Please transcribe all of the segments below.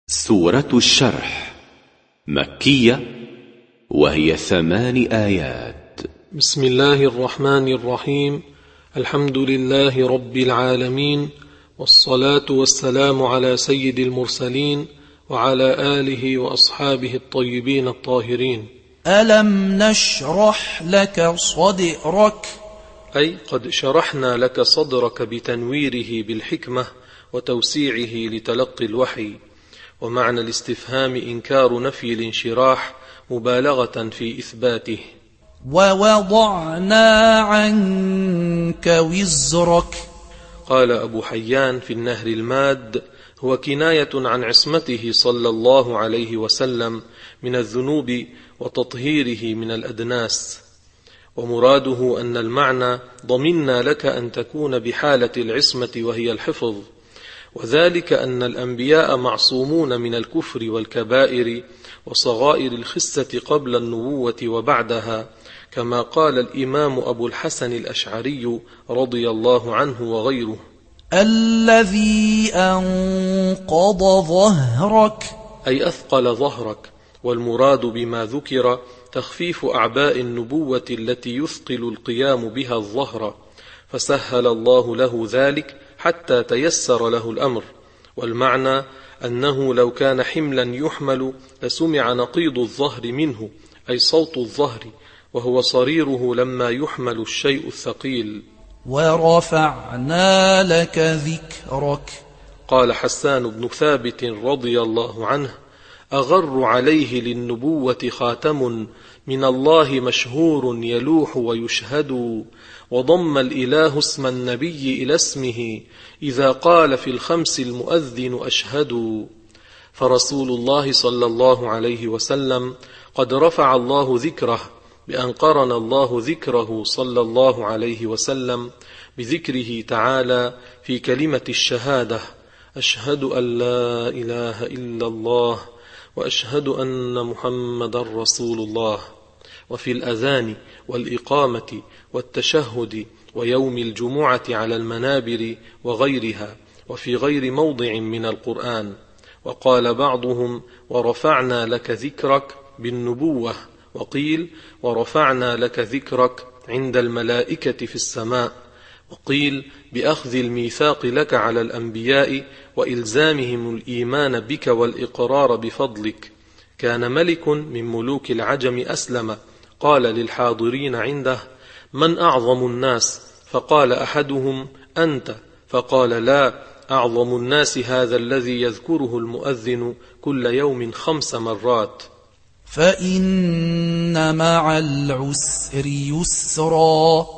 سورة الشرح مكية وهي 8 آيات. بسم الله الرحمن الرحيم. الحمد لله رب العالمين، والصلاة والسلام على سيد المرسلين وعلى آله وأصحابه الطيبين الطاهرين. ألم نشرح لك صدرك، أي قد شرحنا لك صدرك بتنويره بالحكمة وتوسيعه لتلقي الوحي. ومعنى الاستفهام إنكار نفي الانشراح مبالغة في إثباته. ووضعنا عنك وزرك، قال أبو حيان في النهر الماد: هو كناية عن عصمته صلى الله عليه وسلم من الذنوب وتطهيره من الأدناس. ومراده أن المعنى ضمنا لك أن تكون بحالة العصمة وهي الحفظ، وذلك أن الأنبياء معصومون من الكفر والكبائر وصغائر الخسة قبل النبوة وبعدها، كما قال الإمام أبو الحسن الأشعري رضي الله عنه وغيره: الذي أنقض ظهرك، أي أثقل ظهرك. والمراد بما ذكر تخفيف أعباء النبوة التي يثقل القيام بها الظهر، فسهل الله له ذلك حتى تيسر له الأمر. والمعنى أنه لو كان حملا يحمل لسمع نقيض الظهر منه، أي صوت الظهر، وهو صريره لما يحمل الشيء الثقيل. ورفعنا لك ذكرك، قال حسان بن ثابت رضي الله عنه: أغر عليه للنبوة خاتم من الله مشهور يلوح ويشهد، وضم الإله اسم النبي إلى اسمه إذا قال في الخمس المؤذن أشهد. فرسول الله صلى الله عليه وسلم قد رفع الله ذكره بأن قرن الله ذكره صلى الله عليه وسلم بذكره تعالى في كلمة الشهادة: أشهد أن لا إله إلا الله وأشهد أن محمد رسول الله. وفي الأذان والإقامة والتشهد ويوم الجمعة على المنابر وغيرها، وفي غير موضع من القرآن. وقال بعضهم: ورفعنا لك ذكرك بالنبوة، وقيل: ورفعنا لك ذكرك عند الملائكة في السماء، وقيل: بأخذ الميثاق لك على الأنبياء وإلزامهم الإيمان بك والإقرار بفضلك. كان ملك من ملوك العجم أسلم، قال للحاضرين عنده: من أعظم الناس؟ فقال أحدهم: أنت. فقال: لا، أعظم الناس هذا الذي يذكره المؤذن كل يوم 5 مرات. فإن مع العسر يسرا،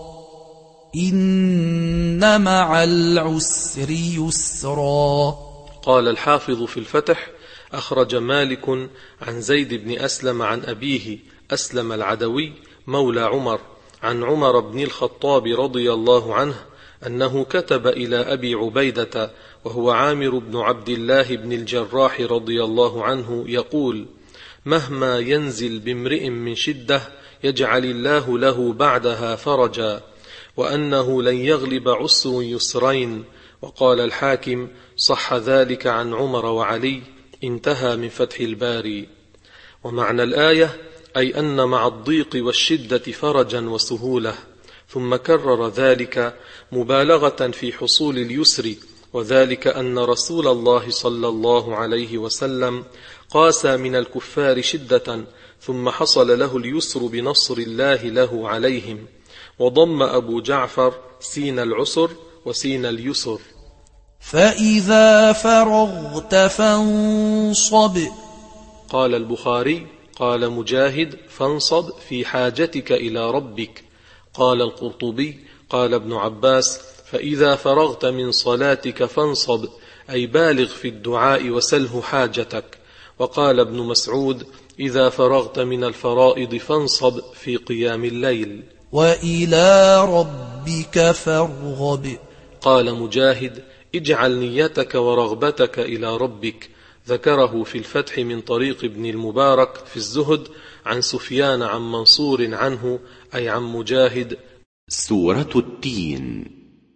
إن مع العسر يسرا. قال الحافظ في الفتح: أخرج مالك عن زيد بن أسلم عن أبيه أسلم العدوي مولى عمر عن عمر بن الخطاب رضي الله عنه أنه كتب إلى أبي عبيدة وهو عامر بن عبد الله بن الجراح رضي الله عنه يقول: مهما ينزل بامرئ من شدة يجعل الله له بعدها فرجا، وأنه لن يغلب عسر يسرين. وقال الحاكم: صح ذلك عن عمر وعلي. انتهى من فتح الباري. ومعنى الآية أي أن مع الضيق والشدة فرجا وسهولة. ثم كرر ذلك مبالغة في حصول اليسر، وذلك أن رسول الله صلى الله عليه وسلم قاسى من الكفار شدة، ثم حصل له اليسر بنصر الله له عليهم. وضم أبو جعفر سين العسر وسين اليسر. فإذا فرغت فانصب. قال البخاري: قال مجاهد: فانصب في حاجتك إلى ربك. قال القرطبي: قال ابن عباس: فإذا فرغت من صلاتك فانصب، أي بالغ في الدعاء وسله حاجتك. وقال ابن مسعود: إذا فرغت من الفرائض فانصب في قيام الليل. وإلى ربك فارغب. قال مجاهد: اجعل نيتك ورغبتك إلى ربك. ذكره في الفتح من طريق ابن المبارك في الزهد عن سفيان عن منصور عنه، أي عن مجاهد. سورة التين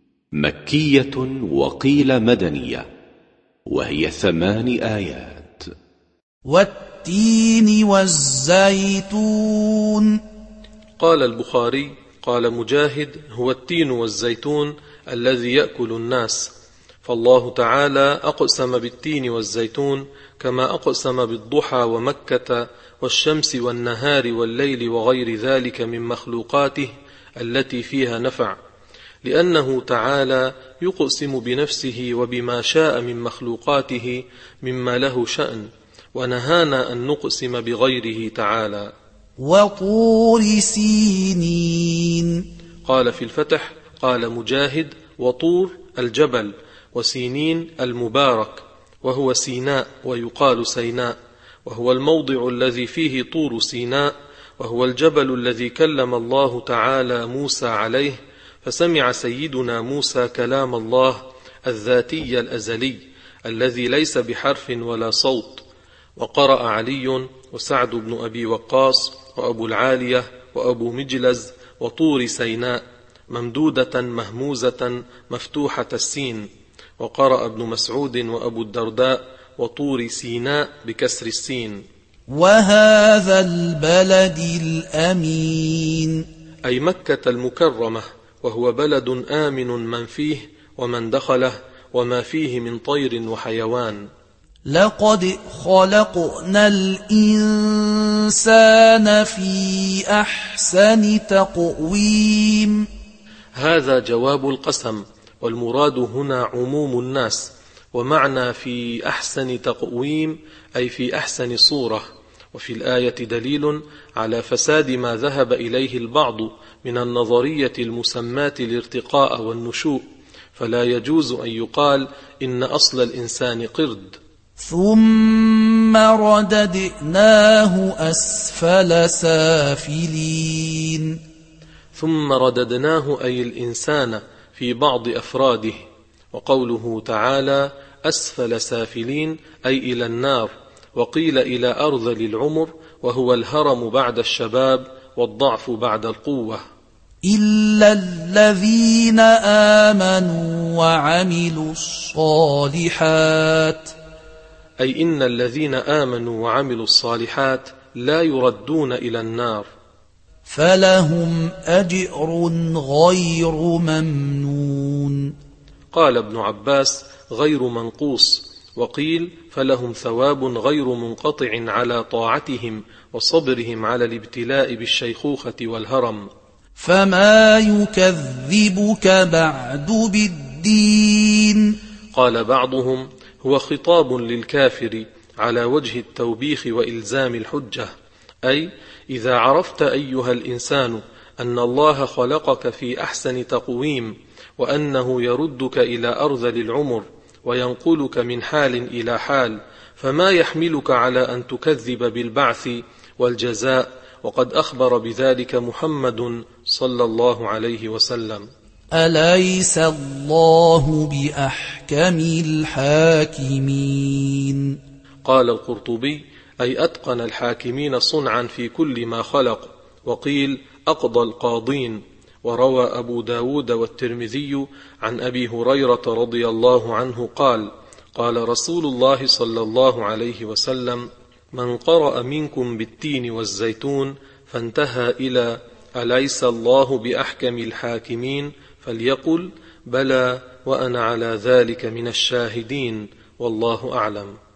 مكية وقيل مدنية، وهي 8 آيات. والتين والزيتون. قال البخاري قال مجاهد: هو التين والزيتون الذي يأكل الناس. فالله تعالى أقسم بالتين والزيتون كما أقسم بالضحى ومكة والشمس والنهار والليل وغير ذلك من مخلوقاته التي فيها نفع، لأنه تعالى يقسم بنفسه وبما شاء من مخلوقاته مما له شأن، ونهانا أن نقسم بغيره تعالى. وطور سينين. قال في الفتح قال مجاهد: وطور الجبل، وسينين المبارك، وهو سيناء ويقال سيناء، وهو الموضع الذي فيه طور سيناء، وهو الجبل الذي كلم الله تعالى موسى عليه، فسمع سيدنا موسى كلام الله الذاتي الأزلي الذي ليس بحرف ولا صوت. وقرأ علي وسعد بن أبي وقاص وأبو العالية وأبو مجلز: وطور سيناء ممدودة مهموزة مفتوحة السين. وقرأ ابن مسعود وأبو الدرداء: وطور سيناء بكسر السين. وهذا البلد الأمين، أي مكة المكرمة، وهو بلد آمن من فيه ومن دخله وما فيه من طير وحيوان. لقد خلقنا الإنسان في أحسن تقويم. هذا جواب القسم، والمراد هنا عموم الناس، ومعنى في أحسن تقويم أي في أحسن صورة. وفي الآية دليل على فساد ما ذهب إليه البعض من النظرية المسماة الارتقاء والنشوء، فلا يجوز أن يقال إن أصل الإنسان قرد. ثم رددناه أسفل سافلين. ثم رددناه أي الإنسان في بعض أفراده. وقوله تعالى أسفل سافلين أي إلى النار، وقيل إلى أرذل العمر، وهو الهرم بعد الشباب والضعف بعد القوة. إلا الذين آمنوا وعملوا الصالحات، أي إن الذين آمنوا وعملوا الصالحات لا يردون إلى النار. فلهم أجر غير ممنون. قال ابن عباس: غير منقوص. وقيل: فلهم ثواب غير منقطع على طاعتهم وصبرهم على الابتلاء بالشيخوخة والهرم. فما يكذبك بعد بالدين. قال بعضهم: هو خطاب للكافر على وجه التوبيخ وإلزام الحجة، أي إذا عرفت أيها الإنسان أن الله خلقك في أحسن تقويم، وأنه يردك إلى أرذل العمر وينقلك من حال إلى حال، فما يحملك على أن تكذب بالبعث والجزاء، وقد أخبر بذلك محمد صلى الله عليه وسلم. أليس الله بأحكم الحاكمين. قال القرطبي: أي أتقن الحاكمين صنعا في كل ما خلق. وقيل: أقضى القاضين. وروى أبو داود والترمذي عن أبي هريرة رضي الله عنه قال: قال رسول الله صلى الله عليه وسلم: من قرأ منكم بالتين والزيتون فانتهى إلى أليس الله بأحكم الحاكمين فليقل: بلى وأنا على ذلك من الشاهدين، والله أعلم.